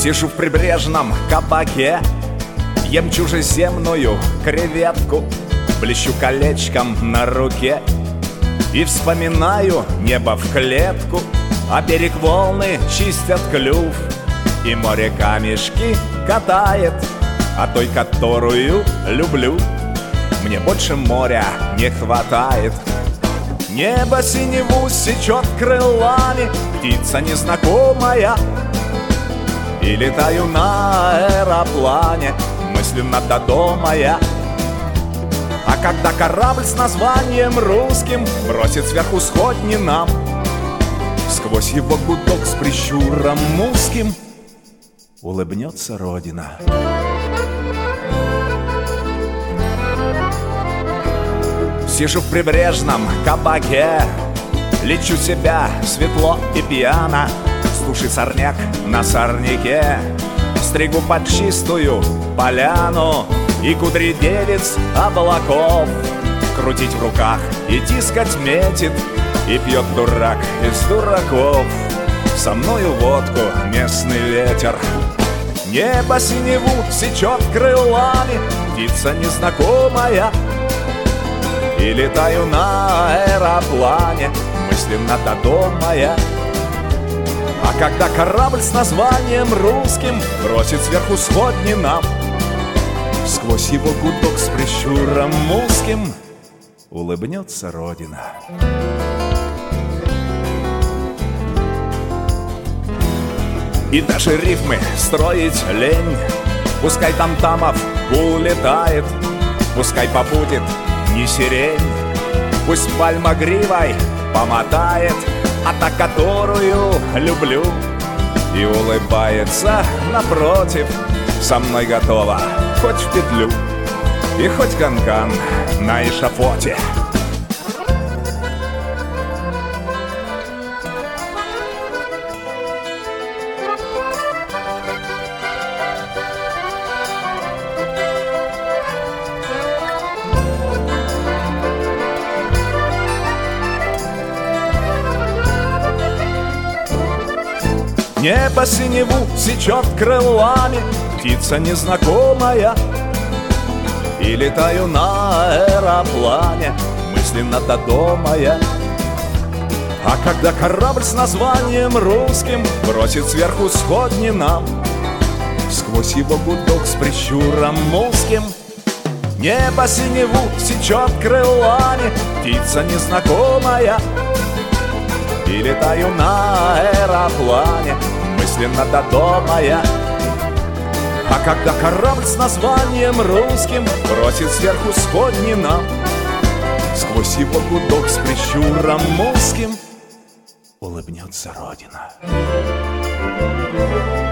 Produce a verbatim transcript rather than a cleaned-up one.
Сижу в прибрежном кабаке, ем чужеземную креветку, блещу колечком на руке и вспоминаю небо в клетку, а берег волны чистят клюв, и море камешки катает, а той, которую люблю, мне больше моря не хватает. Небо синеву сечет крылами птица незнакомая, и летаю на аэроплане, мысленно до дома я. А когда корабль с названием русским бросит сверху сходни нам, сквозь его гудок с прищуром узким улыбнется Родина. Сижу в прибрежном кабаке, лечу себя светло и пьяно, с души сорняк на сорняке, стригу под чистую поляну и кудри девиц облаков крутить в руках и тискать метит, и пьет дурак из дураков со мною водку местный ветер. Небо синеву сечет крылами птица незнакомая, и летаю на аэроплане, мысленно до дома я. А когда корабль с названием русским бросит сверху сходни нам, сквозь его гудок с прищуром узким улыбнется Родина. И даже рифмы строить лень, пускай там-тамов улетает, пускай побудет не сирень, пусть пальма гривой помотает, а та, которую люблю, и улыбается напротив, со мной готова хоть в петлю и хоть канкан на эшафоте. Небо синеву сечет крылами птица незнакомая, и летаю на аэроплане, мысленно до дома я. А когда корабль с названием русским бросит сверху сходни нам, сквозь его гудок с прищуром узким, небо синеву сечет крылами птица незнакомая, и летаю на аэроплане, мысленно до дома я. А когда корабль с названием русским бросит сверху сходни нам, сквозь его гудок с прищуром узким улыбнется Родина.